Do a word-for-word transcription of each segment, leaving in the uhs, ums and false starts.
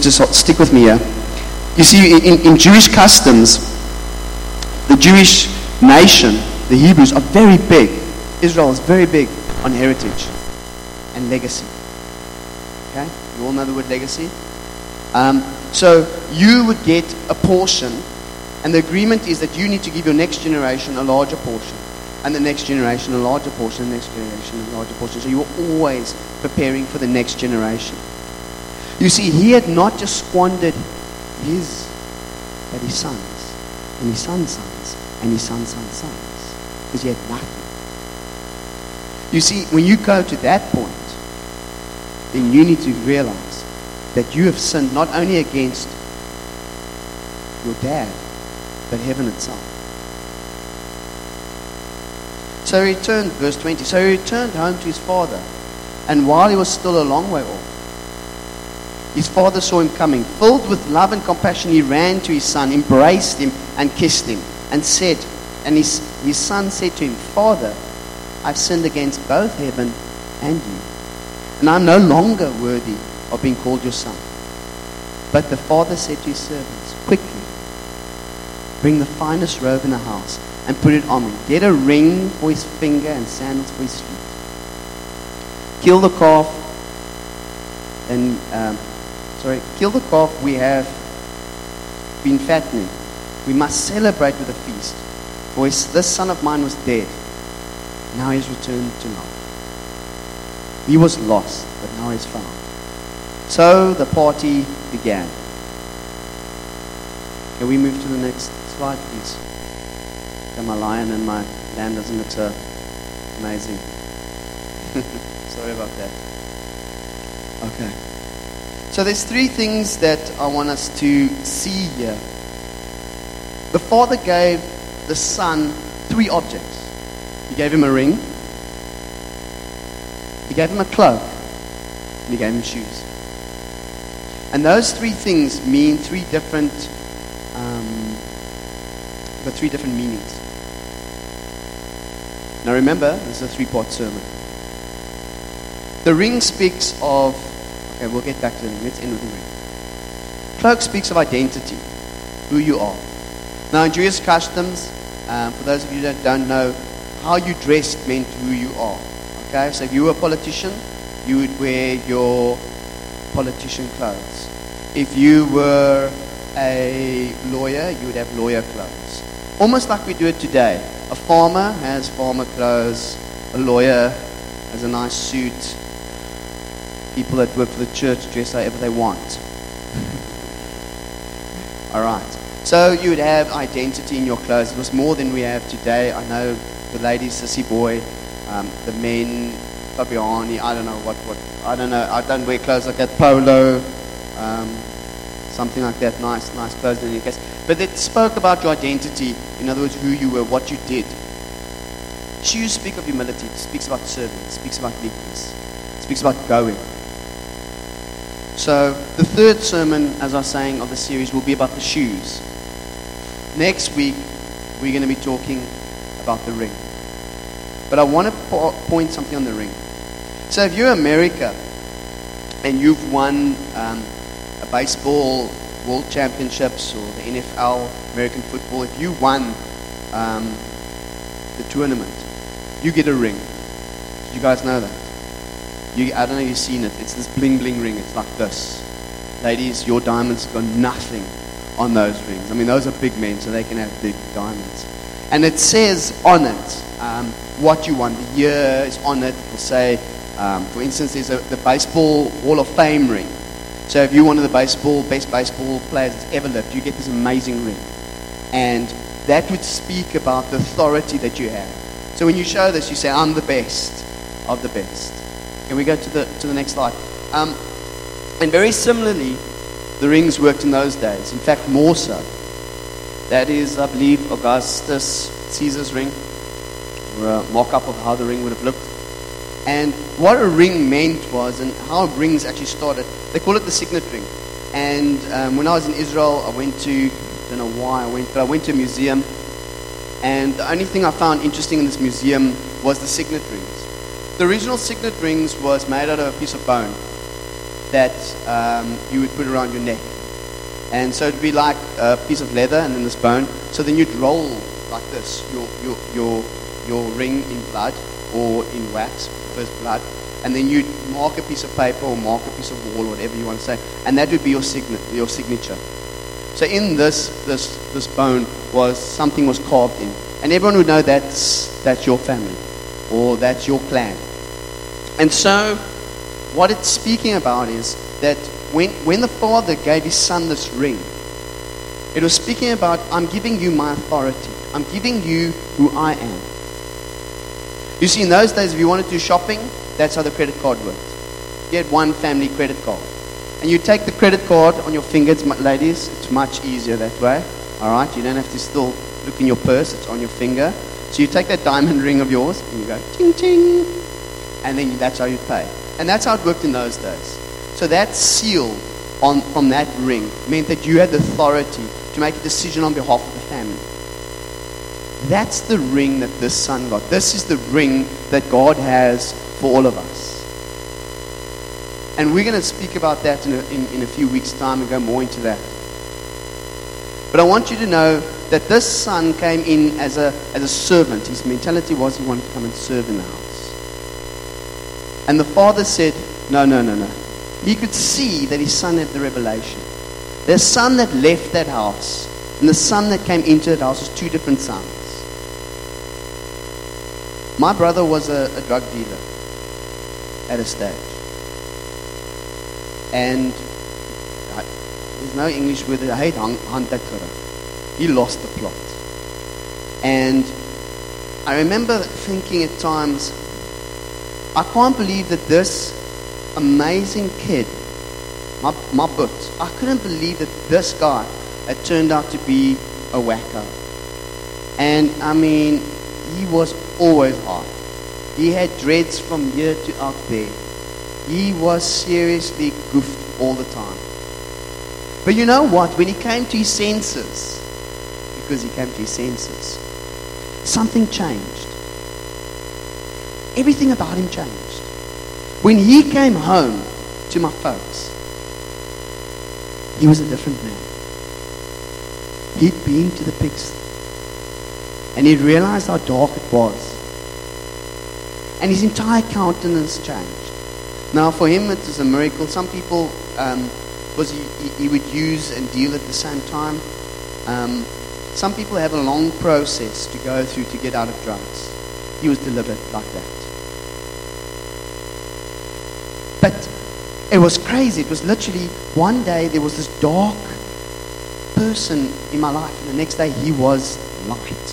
just stick with me here. You see, in, in Jewish customs, the Jewish nation, the Hebrews, are very big. Israel is very big on heritage and legacy. Okay? You all know the word legacy? Um, so you would get a portion, and the agreement is that you need to give your next generation a larger portion, and the next generation a larger portion, and the next generation a larger portion. So you were always preparing for the next generation. You see, he had not just squandered his, but his sons, and his sons' sons, and his sons' sons' sons, because he had nothing. You see, when you go to that point, then you need to realize that you have sinned not only against your dad, but heaven itself. So he returned, verse twenty, so he returned home to his father, and while he was still a long way off, his father saw him coming. Filled with love and compassion, he ran to his son, embraced him, and kissed him, and said, and his, his son said to him, Father, I've sinned against both heaven and you, and I'm no longer worthy of being called your son. But the father said to his servants, quickly, bring the finest robe in the house and put it on him. Get a ring for his finger and sandals for his feet. Kill the calf, and um, sorry, kill the calf we have been fattening. We must celebrate with a feast. For his, this son of mine was dead. Now he's returned to life. He was lost, but now he's found. So the party began. Can we move to the next slide, please? Okay, my lion and my lamb doesn't look so amazing. Sorry about that. Okay. So there's three things that I want us to see here. The father gave the son three objects. He gave him a ring, he gave him a cloak, and he gave him shoes. And those three things mean three different, um, the three different meanings. Now remember, this is a three-part sermon. The ring speaks of, okay, we'll get back to the ring. Let's end with the ring. Cloak speaks of identity, who you are. Now in Jewish customs, um, for those of you that don't know, how you dressed meant who you are. Okay, so if you were a politician, you would wear your politician clothes. If you were a lawyer, you would have lawyer clothes. Almost like we do it today. A farmer has farmer clothes. A lawyer has a nice suit. People that work for the church dress however they want. All right. So you would have identity in your clothes. It was more than we have today. I know the ladies, sissy boy, um, the men, Fabiani, I don't know what, what, I don't know, I don't wear clothes like that, polo, um, something like that, nice, nice clothes in any case. But it spoke about your identity, in other words, who you were, what you did. Shoes speak of humility, it speaks about serving, it speaks about meekness, it speaks about going. So the third sermon, as I was saying, of the series will be about the shoes. Next week, we're going to be talking about the ring. But I want to po- point something on the ring. So if you're America and you've won um, a baseball world championships or the N F L, American football, if you won um, the tournament, you get a ring. Did you guys know that? You, I don't know if you've seen it. It's this bling bling ring. It's like this. Ladies, your diamonds got nothing on those rings. I mean, those are big men, so they can have big diamonds. And it says on it um, what you won. The year is on it. It will say, um, for instance, there's a, the Baseball Hall of Fame ring. So if you're one of the baseball best baseball players that's ever lived, you get this amazing ring. And that would speak about the authority that you have. So when you show this, you say, I'm the best of the best. Can we go to the to the next slide? Um, and very similarly, the rings worked in those days. In fact, more so. That is, I believe, Augustus Caesar's ring, or a mock-up of how the ring would have looked. And what a ring meant was, and how rings actually started, they call it the signet ring. And um, when I was in Israel, I went to, I don't know why I went, but I went to a museum. And the only thing I found interesting in this museum was the signet rings. The original signet rings was made out of a piece of bone that um, you would put around your neck. And so it'd be like a piece of leather and then this bone. So then you'd roll like this, your, your, your, your ring in blood or in wax, first blood. And then you'd mark a piece of paper or mark a piece of wall or whatever you want to say. And that would be your, sign- your signature. So in this, this, this bone was, something was carved in. And everyone would know that's, that's your family or that's your clan. And so what it's speaking about is that when, when the Father gave his Son this ring, it was speaking about, I'm giving you my authority. I'm giving you who I am. You see, in those days, if you wanted to do shopping, that's how the credit card worked. You had one family credit card. And you take the credit card on your fingers, ladies. It's much easier that way. All right? You don't have to still look in your purse. It's on your finger. So you take that diamond ring of yours and you go, ting, ting. And then that's how you pay. And that's how it worked in those days. So that seal on, from that ring meant that you had the authority to make a decision on behalf of the family. That's the ring that this son got. This is the ring that God has for all of us. And we're going to speak about that in a, in, in a few weeks' time and go more into that. But I want you to know that this son came in as a, as a servant. His mentality was he wanted to come and serve in the house. And the father said, no, no, no, no. He could see that his son had the revelation. The son that left that house and the son that came into that house was two different sons. My brother was a, a drug dealer at a stage. And I, there's no English word. I hate handtekere. He lost the plot. And I remember thinking at times, I can't believe that this amazing kid, my, my butt, I couldn't believe that this guy had turned out to be a wacko. And I mean, he was always hard. He had dreads from here to out there. He was seriously goofed all the time. But you know what? When he came to his senses, because he came to his senses, something changed. Everything about him changed. When he came home to my folks, he was a different man. He'd been to the pigs, and he'd realized how dark it was. And his entire countenance changed. Now, for him, it was a miracle. Some people, um, was he, he, he would use and deal at the same time. Um, some people have a long process to go through to get out of drugs. He was delivered like that. But it was crazy. It was literally one day there was this dark person in my life, and the next day he was light.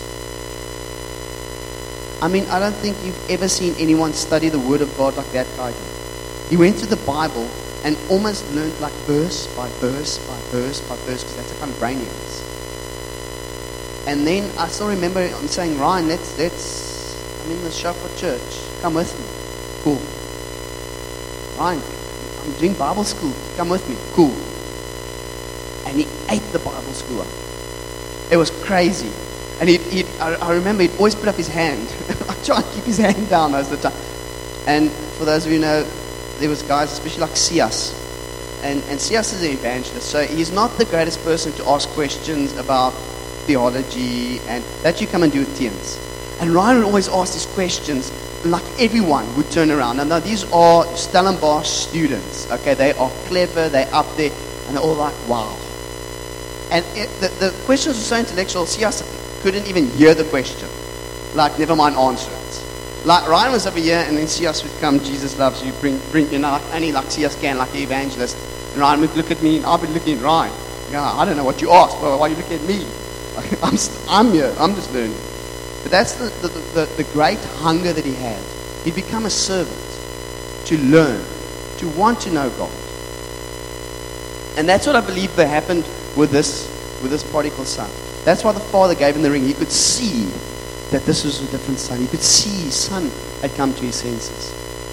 I mean, I don't think you've ever seen anyone study the Word of God like that guy did. He went through the Bible and almost learned like verse by verse by verse by verse, because that's the kind of brain he has. And then I still remember him saying, Ryan, let's, let's, I'm in the shop for church. Come with me. Cool. Ryan, I'm doing Bible school. Come with me. Cool. And he ate the Bible school up. It was crazy. And he'd, he'd, I, I remember he'd always put up his hand. I try and keep his hand down most of the time. And for those of you who know, there was guys, especially like Sias. And, and Sias is an evangelist. So he's not the greatest person to ask questions about theology. And that you come and do with teens. And Ryan would always ask these questions. And like everyone would turn around. And now these are Stellenbosch students. Okay, they are clever. They're up there. And they're all like, wow. And it, the, the questions were so intellectual. Sias couldn't even hear the question. Like, never mind answer it. Like, Ryan was over here, and then Sias would come, Jesus loves you, bring, bring, you know, like, only like Sias can, like an evangelist. And Ryan would look at me, and I'd be looking at Ryan. Yeah, I don't know what you asked, but why are you looking at me? Like, I'm, I'm here, I'm just learning. But that's the, the, the, the great hunger that he had. He'd become a servant to learn, to want to know God. And that's what I believe that happened with this, with this prodigal son. That's why the father gave him the ring. He could see that this was a different son. He could see his son had come to his senses.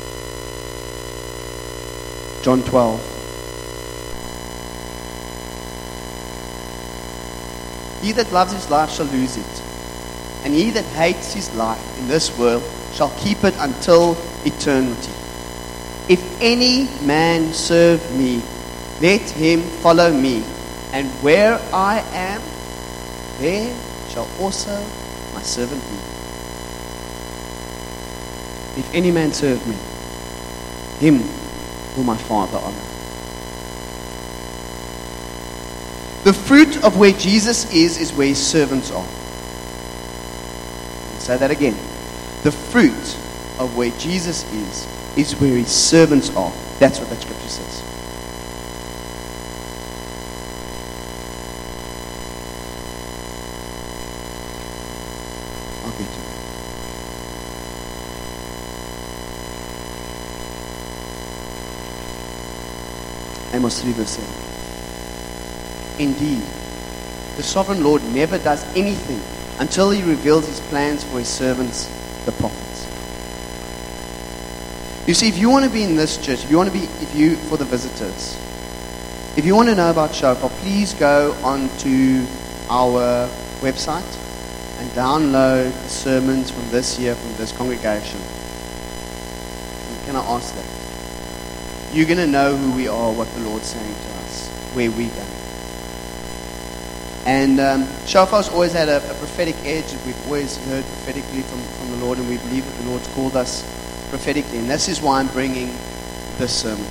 John twelve. He that loves his life shall lose it. And he that hates his life in this world shall keep it until eternity. If any man serve me, let him follow me. And where I am, there shall also my servant be. If any man serve me, him will my Father honor. The fruit of where Jesus is, is where his servants are. I'll say that again. The fruit of where Jesus is, is where his servants are. That's what that scripture says. I'll get to it. Amos three verse seven. Indeed, the sovereign Lord never does anything until he reveals his plans for his servants, the prophets. You see, if you want to be in this church, if you want to be, if you, for the visitors, if you want to know about Shofar, please go onto our website and download the sermons from this year, from this congregation. And can I ask that? You're going to know who we are, what the Lord's saying to us, where we're going. And um, Shofar's always had a, a prophetic edge that we've always heard prophetically from, from the Lord, and we believe that the Lord's called us prophetically. And this is why I'm bringing this sermon.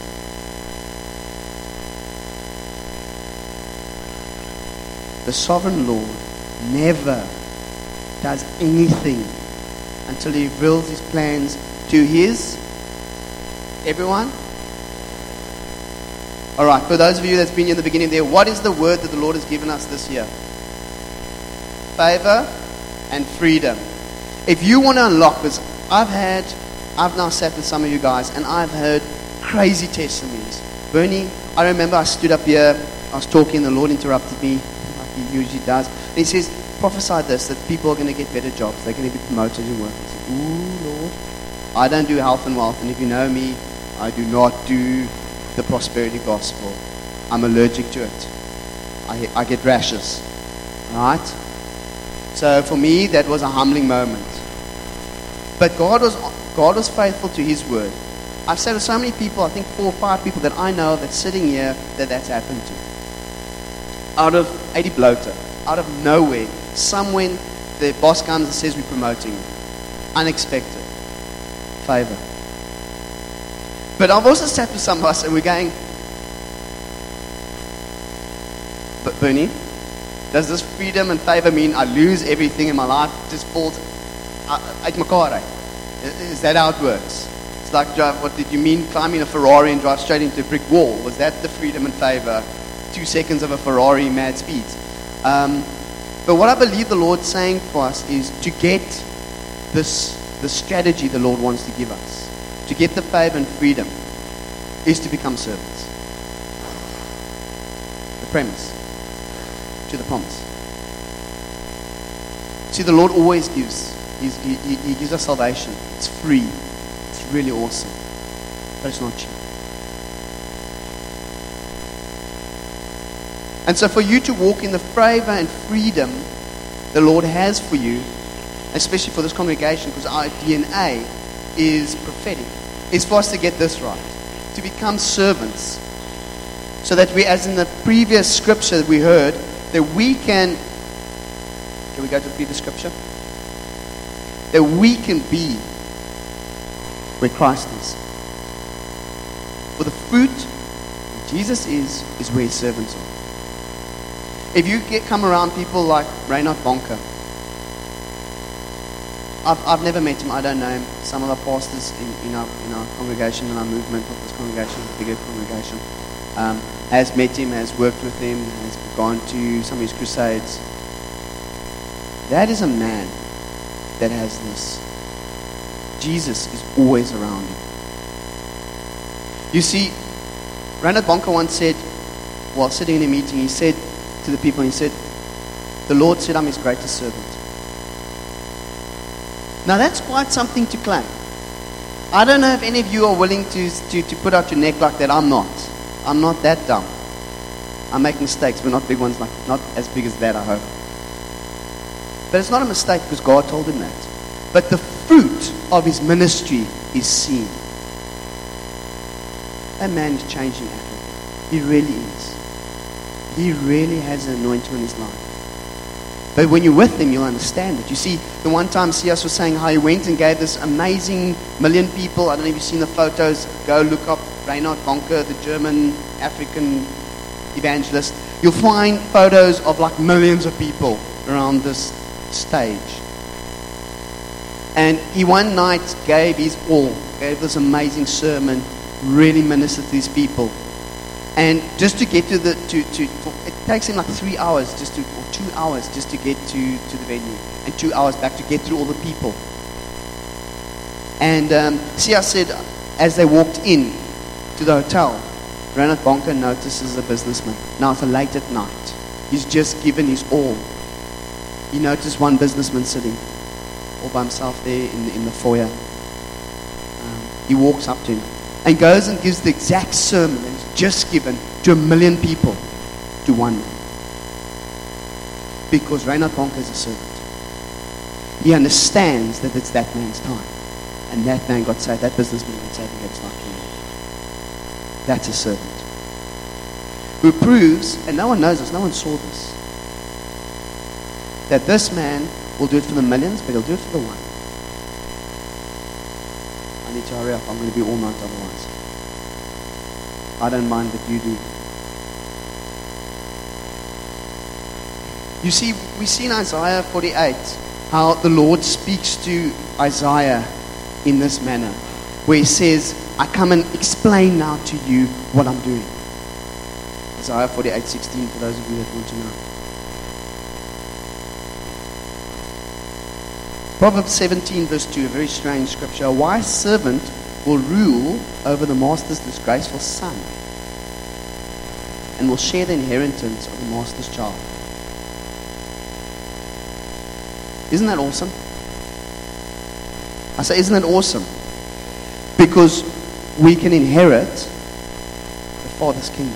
The sovereign Lord never does anything until he reveals his plans to his everyone. All right, for those of you that's been in the beginning there, what is the word that the Lord has given us this year? Favor and freedom. If you want to unlock, because I've had, I've now sat with some of you guys, and I've heard crazy testimonies. Bernie, I remember I stood up here, I was talking, the Lord interrupted me, like he usually does. And he says, prophesy this, that people are going to get better jobs, they're going to be promoted in work. I said, ooh, Lord, I don't do health and wealth, and if you know me, I do not do the prosperity gospel. I'm allergic to it. I, I get rashes. Right? So for me, that was a humbling moment. But God was God was faithful to his word. I've said to so many people, I think four or five people that I know that's sitting here, that that's happened to. Out of eighty bloater, out of nowhere, somewhere the boss comes and says we're promoting you. Unexpected. Favor. But I've also sat with some of us and we're going, but Bernie, does this freedom and favor mean I lose everything in my life? Just falls uit mekaar uit? Is that how it works? It's like, drive, what did you mean climbing a Ferrari and drive straight into a brick wall? Was that the freedom and favor? Two seconds of a Ferrari mad speed. Um, but what I believe the Lord's saying for us is to get this, the strategy the Lord wants to give us. To get the favor and freedom is to become servants. The premise to the promise. See, the Lord always gives. He's, he, he gives us salvation. It's free. It's really awesome. But it's not cheap. And so for you to walk in the favor and freedom the Lord has for you, especially for this congregation, because our D N A is prophetic, is for us to get this right, to become servants, so that we, as in the previous scripture that we heard, that we can, can we go to the previous scripture? That we can be where Christ is. For the fruit where Jesus is, is where his servants are. If you get come around people like Reinhard Bonke, I've, I've never met him, I don't know him. Some of our pastors in, in, our, in our congregation, in our movement of this congregation, the bigger congregation, um, has met him, has worked with him, has gone to some of his crusades. That is a man that has this. Jesus is always around him. You see, Reinhard Bonke once said, while sitting in a meeting, he said to the people, he said, the Lord said, I'm his greatest servant. Now that's quite something to claim. I don't know if any of you are willing to, to, to put out your neck like that. I'm not. I'm not that dumb. I make mistakes, but not big ones, like not as big as that, I hope. But it's not a mistake because God told him that. But the fruit of his ministry is seen. that man is changing Africa. He really is. He really has an anointing on his life. But when you're with him, you'll understand it. You see, the one time C S was saying how he went and gave this amazing million people, I don't know if you've seen the photos, go look up Reinhard Bonke, the German African evangelist. You'll find photos of like millions of people around this stage. And he one night gave his all, gave this amazing sermon, really ministered to these people. And just to get to the, to, to, it takes him like three hours just to, or two hours just to get to, to the venue. And two hours back to get through all the people. And um, Sia said, as they walked in to the hotel, Reinhard Bonke notices a businessman. Now it's late at night. He's just given his all. He noticed one businessman sitting all by himself there in the, in the foyer. Um, he walks up to him and goes and gives the exact sermon that he's just given to a million people, to one man. Because Reinhard Bonke is a servant. He understands that it's that man's time. And that man got saved, that businessman got saved and gets like him. That's a servant. Who proves, and no one knows this, no one saw this, that this man will do it for the millions, but he'll do it for the one. I need to hurry up. I'm going to be all night otherwise. I don't mind, but you do. You see, we see in Isaiah forty-eight how the Lord speaks to Isaiah in this manner, where he says, I come and explain now to you what I'm doing. Isaiah forty-eight sixteen, for those of you that want to know. Proverbs seventeen verse two, a very strange scripture. A wise servant will rule over the master's disgraceful son and will share the inheritance of the master's child. Isn't that awesome? I say, isn't that awesome? Because we can inherit the Father's kingdom.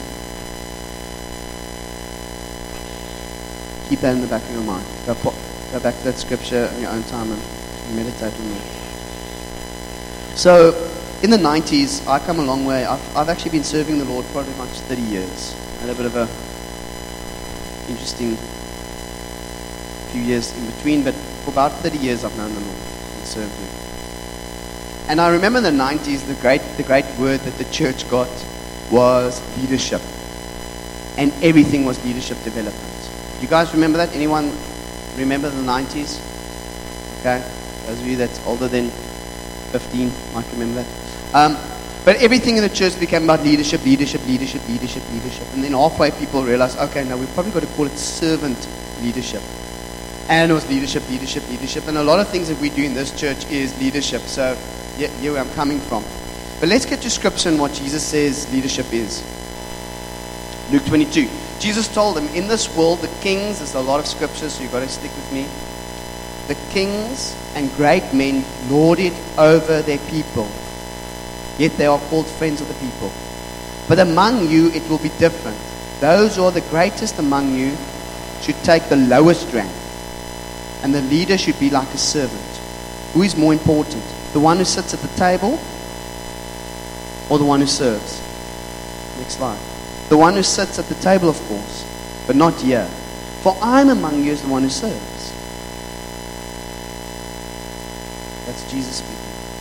Keep that in the back of your mind. Go, go back to that scripture in your own time and meditate on that. So, in the nineties, I come a long way. I've, I've actually been serving the Lord probably much thirty years. I had a bit of a interesting few years in between, but for about thirty years I've known the Lord and served Him. And I remember in the nineties, the great, the great word that the church got was leadership. And everything was leadership development. Do you guys remember that? Anyone remember the nineties? Okay. Those of you that's older than fifteen might remember that. Um, but everything in the church became about leadership, leadership, leadership, leadership, leadership. And then halfway people realized, okay, now we've probably got to call it servant leadership. And it was leadership, leadership, leadership. And a lot of things that we do in this church is leadership. So, yeah, here where I'm coming from. But let's get to scripture and what Jesus says leadership is. Luke twenty-two. Jesus told them, in this world, the kings, there's a lot of scriptures, so you've got to stick with me. The kings and great men lord it over their people. Yet they are called friends of the people. But among you, it will be different. Those who are the greatest among you should take the lowest rank. And the leader should be like a servant. Who is more important? The one who sits at the table or the one who serves? Next slide. The one who sits at the table, of course, but not here. For I am among you as the one who serves. That's Jesus speaking.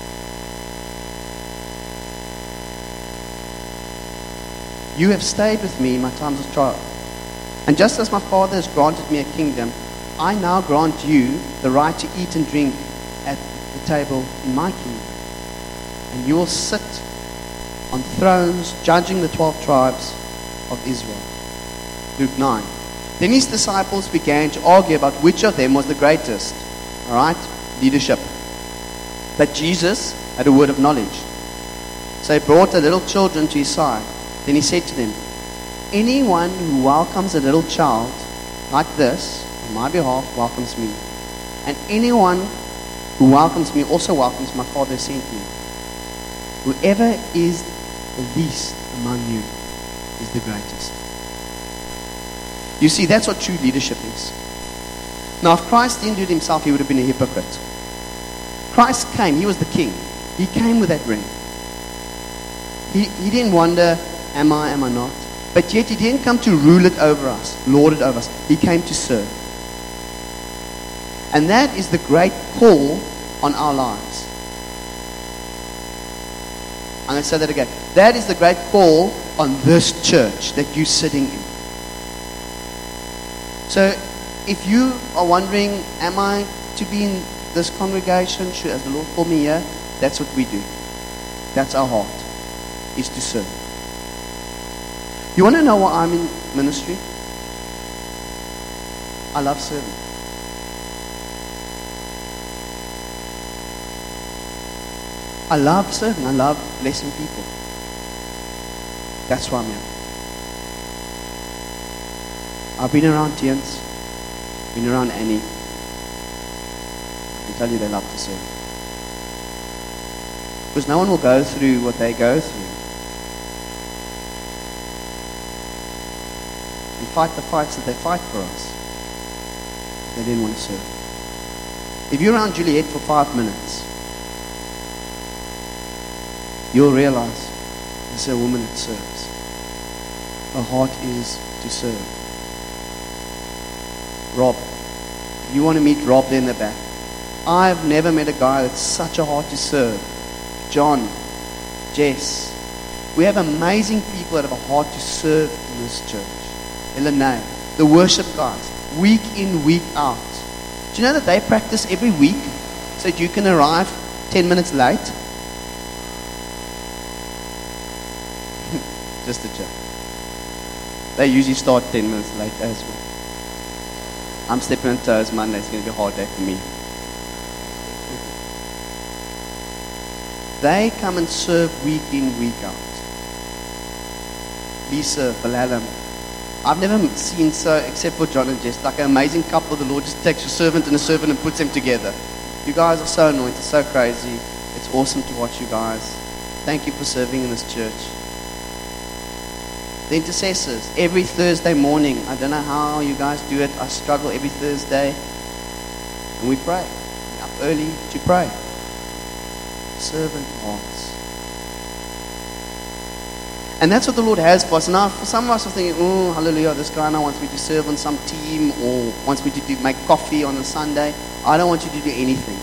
You have stayed with me in my times of trial. And just as my Father has granted me a kingdom, I now grant you the right to eat and drink at the table in my kingdom. And you will sit on thrones judging the twelve tribes of Israel. Luke nine. Then his disciples began to argue about which of them was the greatest. Alright? Leadership. But Jesus had a word of knowledge. So he brought the little children to his side. Then he said to them, anyone who welcomes a little child like this on my behalf welcomes me. And anyone who welcomes me also welcomes my Father who sent me. Whoever is the least among you is the greatest. You see, that's what true leadership is. Now, if Christ didn't do it himself, he would have been a hypocrite. Christ came, he was the king. He came with that ring. He, he didn't wonder, am I, am I not? But yet he didn't come to rule it over us, lord it over us. He came to serve. And that is the great call on our lives. I'm going to say that again. That is the great call on this church that you're sitting in. So if you are wondering, am I to be in this congregation? Should, as the Lord called me here? That's what we do. That's our heart, is to serve. You want to know why I'm in ministry? I love serving. I love serving. I love blessing people. That's why I'm here. I've been around Tians, been around Annie. I can tell you they love to serve. Because no one will go through what they go through and fight the fights that they fight for us. They didn't want to serve. If you're around Juliet for five minutes, you'll realize this is a woman that serves. Her heart is to serve. Rob, if you want to meet Rob there in the back, I've never met a guy that's such a heart to serve. John, Jess, we have amazing people that have a heart to serve in this church. Elena, the worship guys, week in, week out. Do you know that they practice every week so that you can arrive ten minutes late? Just a joke. They usually start ten minutes late as well. I'm stepping on toes Monday. It's going to be a hard day for me. They come and serve week in, week out. Lisa, Balaam. I've never seen so, except for John and Jess, like an amazing couple. The Lord just takes a servant and a servant and puts them together. You guys are so anointed, so crazy. It's awesome to watch you guys. Thank you for serving in this church. The intercessors, every Thursday morning. I don't know how you guys do it. I struggle every Thursday. And we pray. We're up early to pray. Servant hearts. And that's what the Lord has for us. Now, for some of us are thinking, oh, hallelujah, this guy now wants me to serve on some team or wants me to do, make coffee on a Sunday. I don't want you to do anything.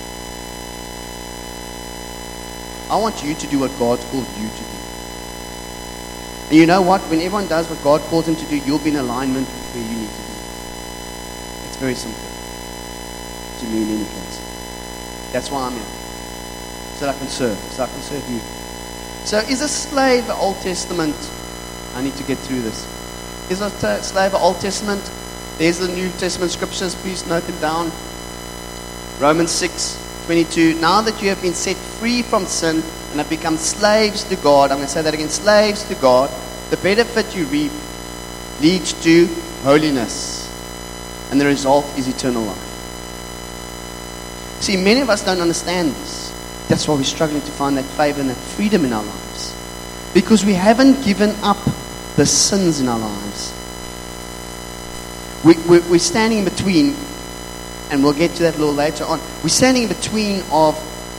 I want you to do what God's called you to do. And you know what? When everyone does what God calls them to do, you'll be in alignment with where you need to be. It's very simple. To me, in any case. That's why I'm here. So that I can serve. So I can serve you. So is a slave Old Testament? I need to get through this. Is a t- slave Old Testament? There's the New Testament scriptures. Please note them down. Romans six twenty-two. Now that you have been set free from sin and have become slaves to God. I'm going to say that again. Slaves to God. The benefit you reap leads to holiness. And the result is eternal life. See, many of us don't understand this. That's why we're struggling to find that favor and that freedom in our lives. Because we haven't given up the sins in our lives. We, we, we're standing in between, and we'll get to that a little later on. We're standing in between of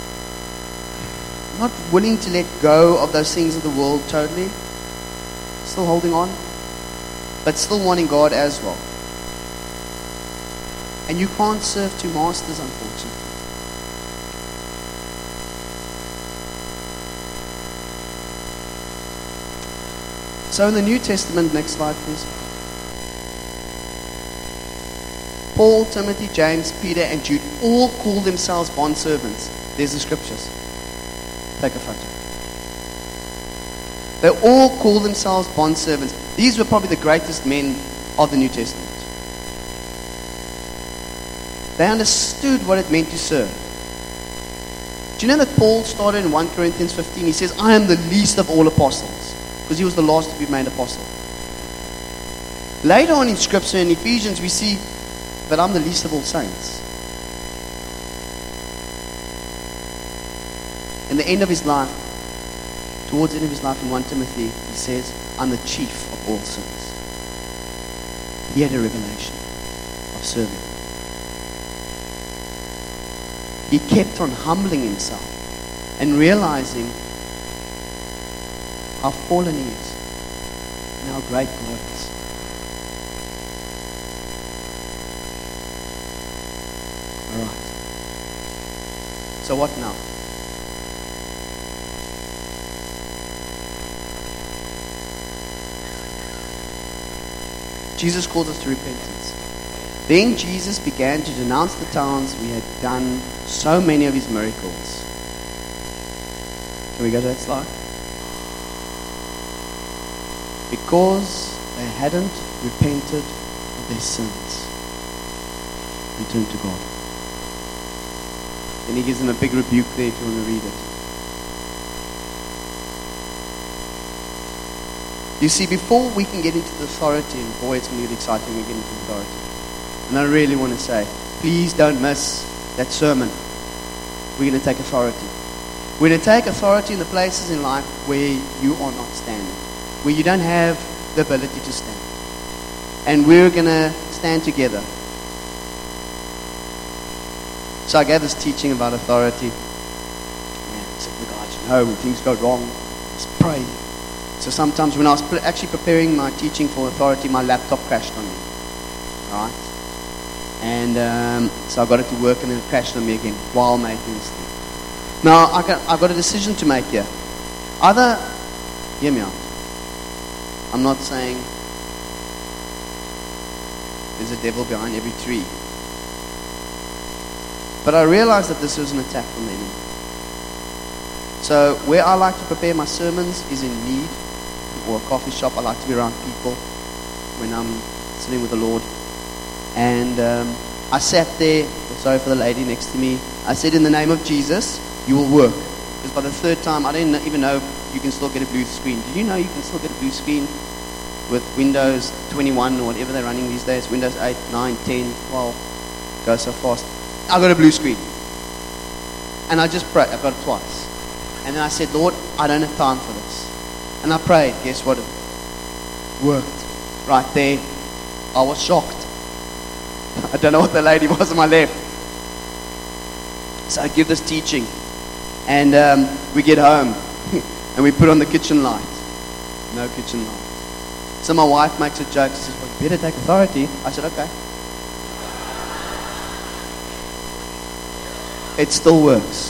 not willing to let go of those things of the world totally, still holding on, but still wanting God as well. And you can't serve two masters, unfortunately. So in the New Testament, next slide please. Paul, Timothy, James, Peter, and Jude all call themselves bondservants. There's the scriptures. Take a photo. They all call themselves bondservants. These were probably the greatest men of the New Testament. They understood what it meant to serve. Do you know that Paul started in First Corinthians fifteen? He says, I am the least of all apostles. Because he was the last to be made apostle. Later on in Scripture, in Ephesians, we see that I'm the least of all saints. In the end of his life, towards the end of his life in First Timothy, he says, I'm the chief of all sins. He had a revelation of serving. He kept on humbling himself and realizing how fallen he is, and how great God is. All right. So what now? Jesus calls us to repentance. Then Jesus began to denounce the towns we had done so many of his miracles. Can we go to that slide? Because they hadn't repented of their sins and turned to God. Then he gives them a big rebuke there if you want to read it. You see, before we can get into the authority, and boy, it's going to get exciting when we get into authority. And I really want to say, please don't miss that sermon. We're going to take authority. We're going to take authority in the places in life where you are not standing, where you don't have the ability to stand. And we're going to stand together. So I gave this teaching about authority. And I said to the guys, you know, when things go wrong, just pray. So sometimes when I was pre- actually preparing my teaching for authority, my laptop crashed on me. Right? And um, so I got it to work and then it crashed on me again while making this thing. Now, I got, I got a decision to make here. Either, hear me out. I'm not saying there's a devil behind every tree. But I realized that this was an attack from the enemy. So where I like to prepare my sermons is in Mead or a coffee shop. I like to be around people when I'm sitting with the Lord. And um, I sat there, sorry for the lady next to me. I said, in the name of Jesus, you will work. Because by the third time, I didn't even know you can still get a blue screen. Did you know you can still get a blue screen with Windows twenty-one or whatever they're running these days? Windows eight, nine, ten, twelve. Go so fast. I got a blue screen. And I just prayed. I got it twice. And then I said, Lord, I don't have time for this. And I prayed. Guess what? It worked. Right there. I was shocked. I don't know what the lady was on my left. So I give this teaching. And um, we get home. And we put on the kitchen light. No kitchen light. So my wife makes a joke. She says, well, you better take authority. I said, okay. It still works.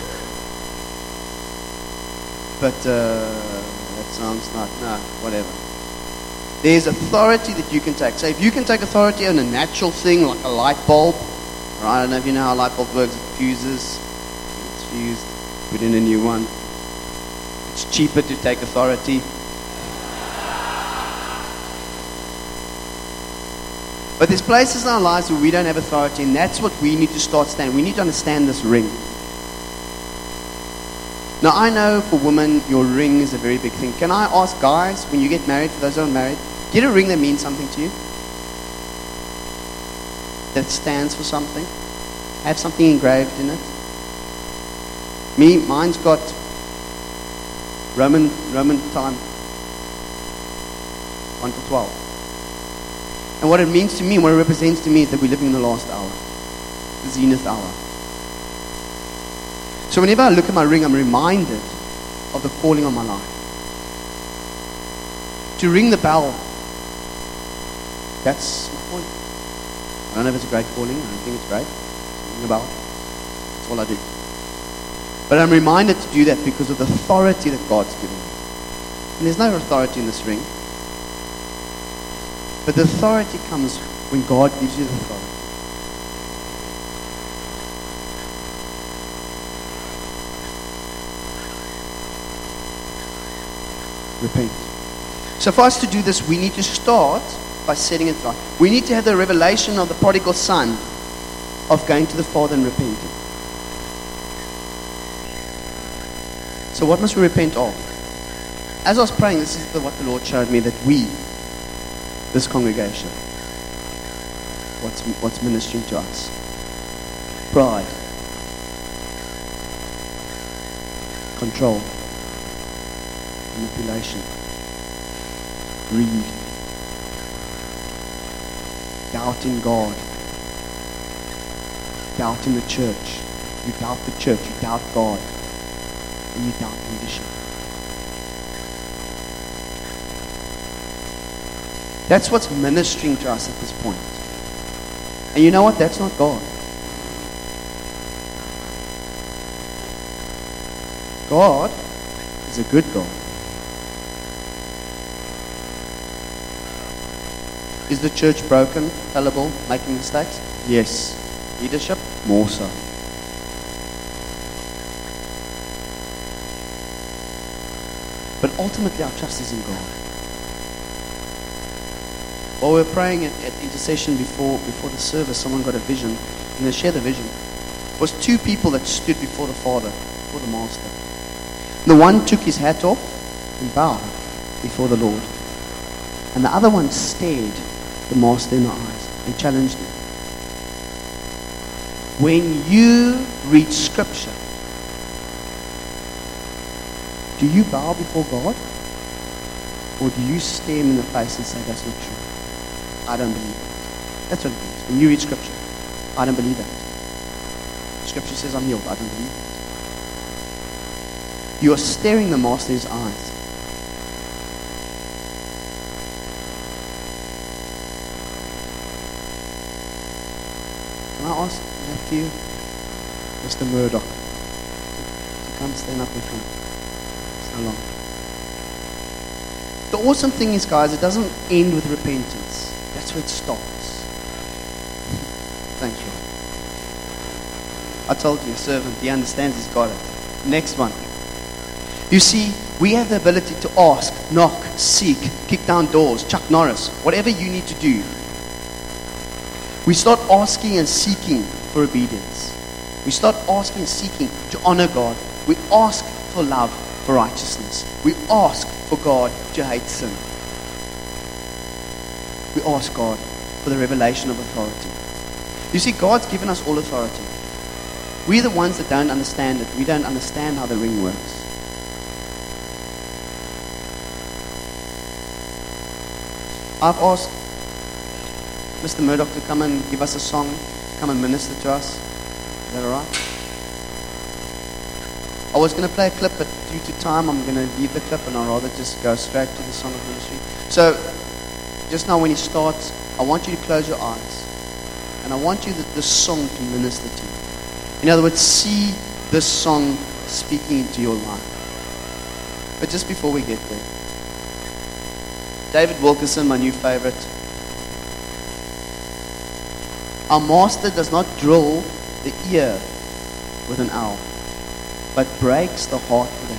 But uh, that sounds like, no, whatever. There's authority that you can take. So if you can take authority on a natural thing like a light bulb, or I don't know if you know how a light bulb works, it fuses, it's fused, put in a new one. It's cheaper to take authority. But there's places in our lives where we don't have authority, and that's what we need to start standing. We need to understand this ring. Now, I know for women, your ring is a very big thing. Can I ask guys, when you get married, for those who are married, get a ring that means something to you? That stands for something? Have something engraved in it? Me, mine's got Roman Roman time, one to twelve. And what it means to me, what it represents to me, is that we're living in the last hour, the zenith hour. So whenever I look at my ring, I'm reminded of the calling on my life. To ring the bell, that's my calling. I don't know if it's a great calling. I don't think it's great. Ring the bell. That's all I do. But I'm reminded to do that because of the authority that God's given me. And there's no authority in this ring. But the authority comes when God gives you the authority. Repent. So for us to do this, we need to start by setting it right. We need to have the revelation of the prodigal son of going to the Father and repenting. So what must we repent of? As I was praying, this is the, what the Lord showed me, that we, this congregation, what's, what's ministering to us? Pride. Control. Manipulation. Greed. Doubt in God. Doubt in the church. You doubt the church. You doubt God. And you doubt condition. That's what's ministering to us at this point. And you know what? That's not God. God is a good God. Is the church broken, fallible, making mistakes? Yes. Leadership? More so. But ultimately our trust is in God. While we were praying at, at intercession before before the service, someone got a vision, and they shared the vision. It was two people that stood before the Father, before the Master. The one took his hat off and bowed before the Lord. And the other one stared the Master in the eyes and challenged him. When you read Scripture, do you bow before God? Or do you stare him in the face and say, that's not true? I don't believe it. That's what it means. When you read Scripture, I don't believe that. Scripture says I'm healed. I don't believe it. You are staring the Master in his eyes. Can I ask Matthew, Mister Murdoch, to come stand up in front? So long. The awesome thing is, guys, it doesn't end with repentance. That's where it stops. Thanks, Rob. I told you, a servant, he understands, he's got it. Next one. You see, we have the ability to ask, knock, seek, kick down doors, Chuck Norris, whatever you need to do. We start asking and seeking for obedience. We start asking and seeking to honor God. We ask for love, for righteousness. We ask for God to hate sin. We ask God for the revelation of authority. You see, God's given us all authority. We're the ones that don't understand it. We don't understand how the ring works. I've asked Mister Murdoch to come and give us a song, to come and minister to us. Is that alright? I was going to play a clip, but due to time, I'm going to leave the clip and I'd rather just go straight to the song of ministry. So, just now when he starts, I want you to close your eyes. And I want you, the, the song to minister to you. In other words, see this song speaking into your life. But just before we get there, David Wilkerson, my new favorite. Our Master does not drill the ear with an awl, but breaks the heart with a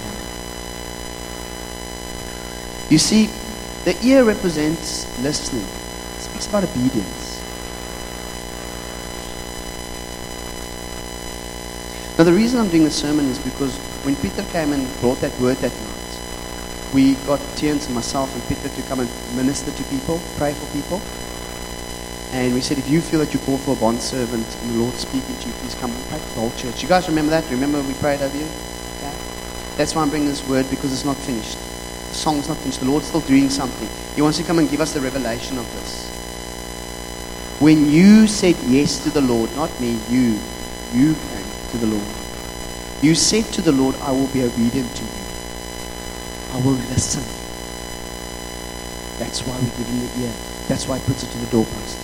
hammer. You see, the ear represents listening. It speaks about obedience. Now the reason I'm doing the sermon is because when Peter came and brought that word that night, we got Terence and myself and Peter to come and minister to people, pray for people. And we said, if you feel that you're called for a bond servant and the Lord's speaking to you, please come and pray for the whole church. You guys remember that? Remember we prayed over you? Okay. That's why I'm bringing this word, because it's not finished. The song's not finished. The Lord's still doing something. He wants to come and give us the revelation of this. When you said yes to the Lord, not me, you, you came to the Lord. You said to the Lord, I will be obedient to you. I will listen. That's why we give him the ear. That's why he puts it to the doorpost.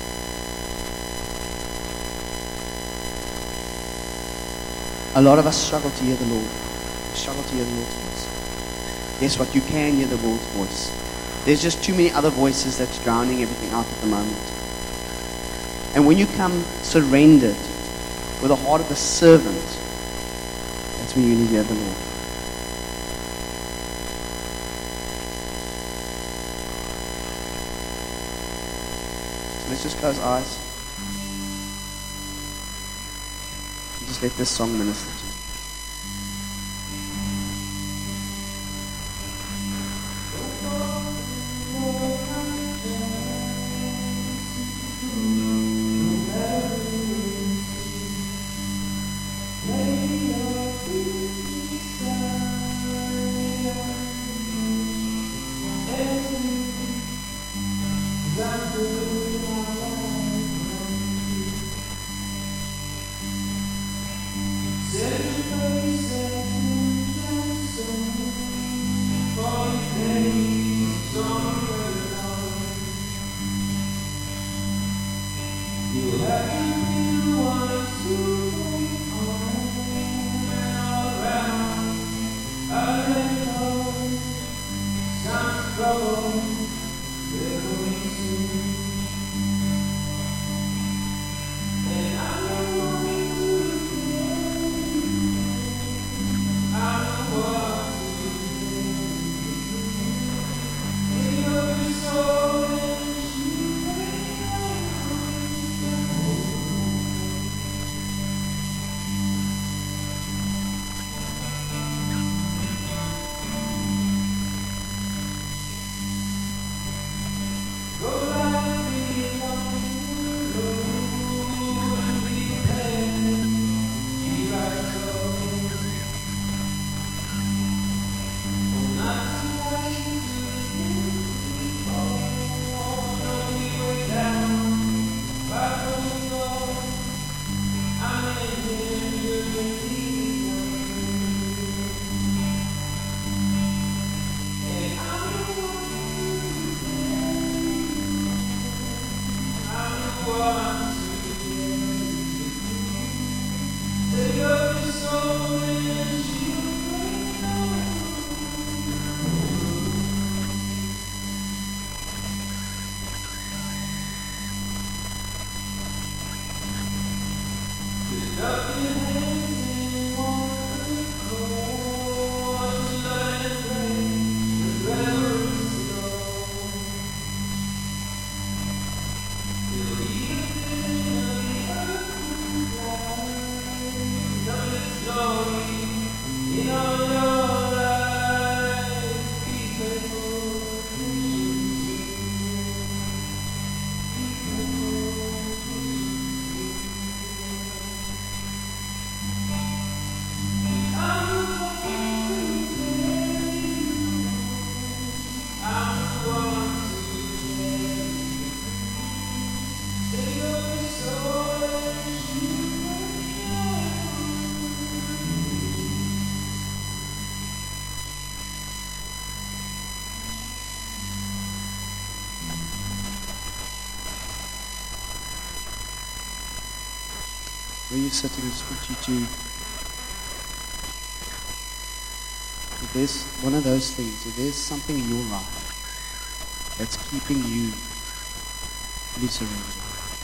A lot of us struggle to hear the Lord. We struggle to hear the Lord's voice. Guess what? You can hear the Lord's voice. There's just too many other voices that's drowning everything out at the moment. And when you come surrendered with the heart of a servant, that's when you need to hear the Lord. Let's just close eyes. Just let this song minister to you. Yeah. Where you're sitting, I just want you to, if there's one of those things, if there's something in your life that's keeping you fully surrendered,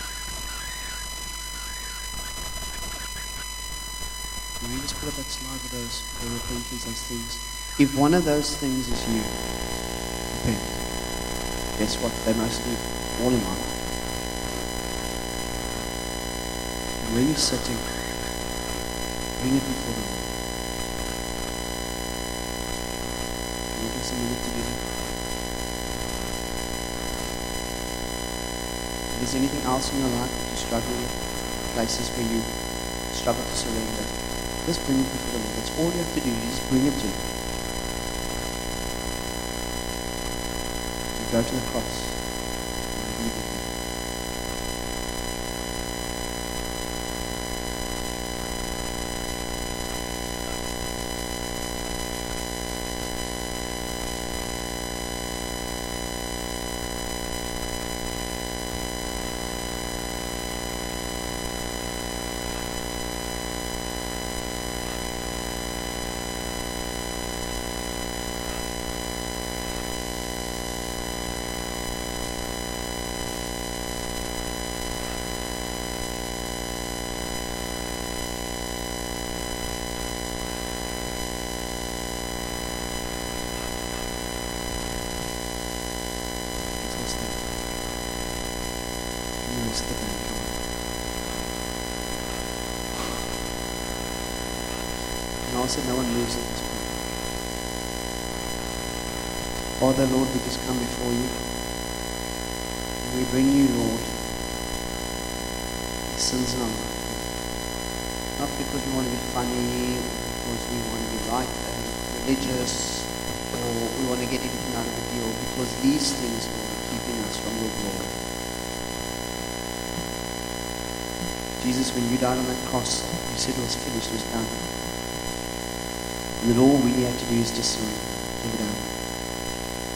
can we just put up that slide with those, the repentance, those things? If one of those things is you, repent. Guess what? They mostly all in my life. Where you're sitting, bring it before the Lord. Can you give us a minute together? If there's anything else in your life that you struggle with, places where you struggle to surrender, just bring it before the Lord. That's all you have to do. You just bring it to Him. You go to the cross. You leave it there. Rest the day. And also no one moves at this point. Father, Lord, we just come before you. And we bring you, Lord, the sins in our life. Not because we want to be funny, or because we want to be right and religious, or we want to get anything out of the deal, because these things, Lord, are keeping us from your glory. Jesus, when you died on that cross, you said it was finished, it was done. And that all we have to do is just surrender, give it over.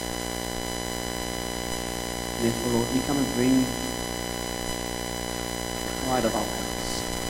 Therefore, Lord, we come and bring outside of our house.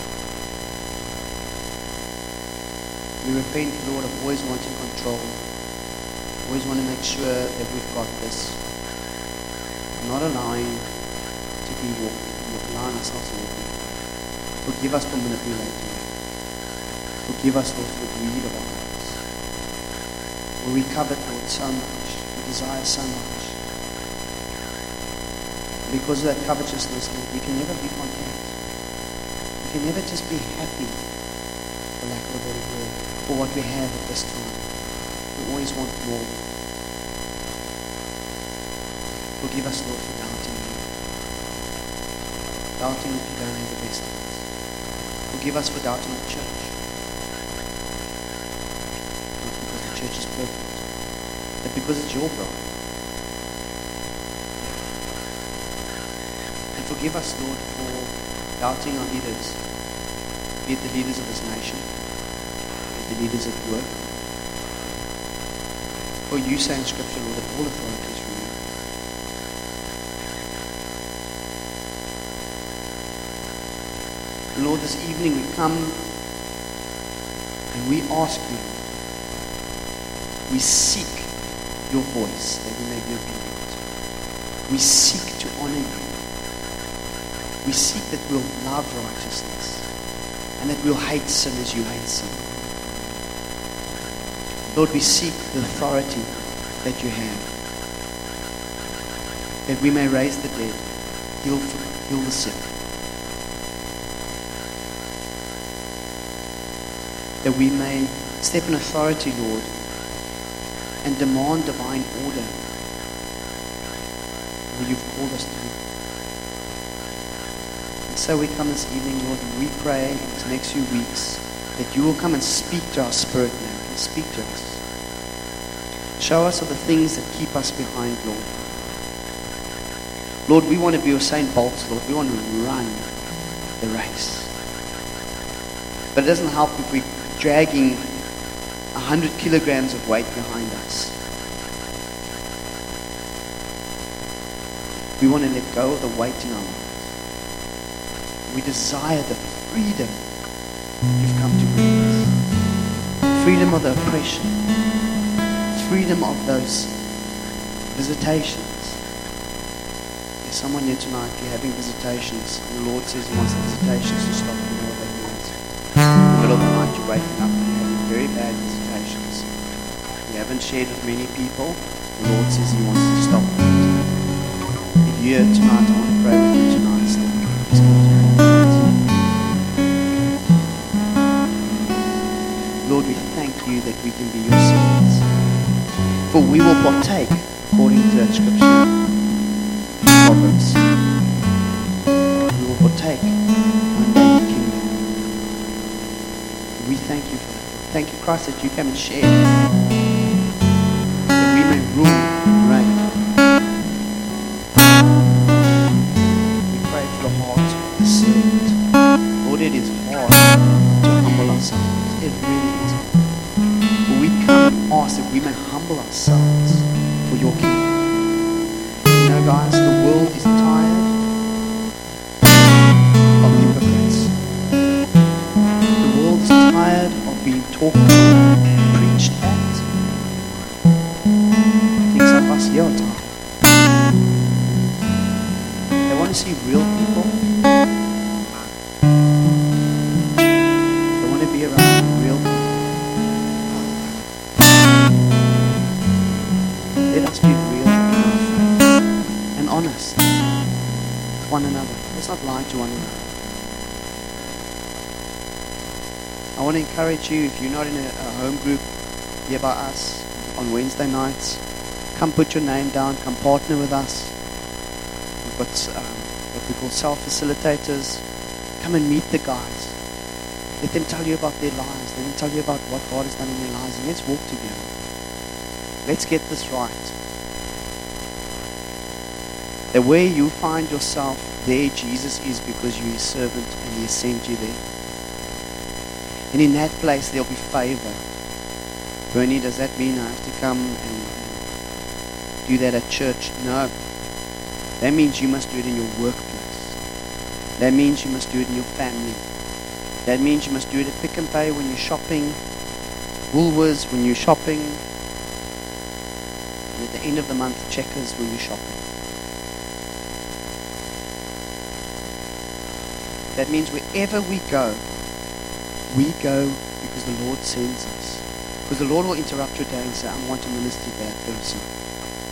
We repent, Lord, of always wanting control. Always want to make sure that we've got this. Not allowing to be walking, allowing ourselves to walk. Forgive us for manipulating. Forgive us, Lord, for greed of our hearts. Where we covet, Lord, so much. We desire so much. Because of that covetousness, Lord, we can never be content. We can never just be happy, for lack of a better word, for what we have at this time. We always want more. Forgive us, Lord, for doubting you. Doubting that you don't have the best of us. Forgive us for doubting the church. Not because the church is perfect, but because it's your bride. And forgive us, Lord, for doubting our leaders, be it the leaders of this nation, be it the leaders at work. For you say in Scripture, Lord, that all authority is from you. And Lord, this evening we come and we ask you, we seek your voice that we may be obedient. We seek to honor you. We seek that we'll love righteousness and that we'll hate sin as you hate sin. Lord, we seek the authority that you have, that we may raise the dead, heal, heal the sick, that we may step in authority, Lord, and demand divine order where you've called us to. And so we come this evening, Lord, and we pray in these next few weeks that you will come and speak to our spirit now. Speak to us. Show us of the things that keep us behind, Lord. Lord, we want to be Usain Bolt, Lord. We want to run the race. But it doesn't help if we're dragging a hundred kilograms of weight behind us. We want to let go of the weight in our lives. We desire the freedom you've come to bring us. Freedom of the oppression. Freedom of those visitations. There's someone here tonight, you're having visitations, and the Lord says He wants the visitations to stop. You know what that means. In the middle of the night, you're waking up and you're having very bad visitations. You haven't shared with many people. The Lord says He wants to stop that. If you're here tonight, I want to pray with you tonight. Still, please come to me. Lord, we thank you that we can be your servants. For we will partake, according to that scripture, in Proverbs. We will partake one day in the kingdom. We thank you for that. Thank you, Christ, that you came and shared. That we may rule and reign. We pray for the heart of the servant. Lord, it is hard to humble ourselves. It really is hard. But we come and ask that we may humble ourselves for your kingdom. You know, guys, the world is tired of hypocrites. The world is tired of being talked about, preached at. Things like us here are tired. They want to see real people. They want to be around real people. Let us be real and honest with one another. Let's not lie to one another. I want to encourage you, if you're not in a, a home group here by us on Wednesday nights, come put your name down, come partner with us. We've got um, what we call self-facilitators. Come and meet the guys. Let them tell you about their lives. Let them tell you about what God has done in their lives. And let's walk together. Let's get this right. That where you find yourself, there Jesus is, because you're His servant and He has sent you there. And in that place there'll be favor. Bernie, does that mean I have to come and do that at church? No. That means you must do it in your workplace. That means you must do it in your family. That means you must do it at Pick and Pay when you're shopping, Woolworths when you're shopping, and at the end of the month, Checkers when you're shopping. That means wherever we go, we go because the Lord sends us. Because the Lord will interrupt your day and say, I want to minister to that person.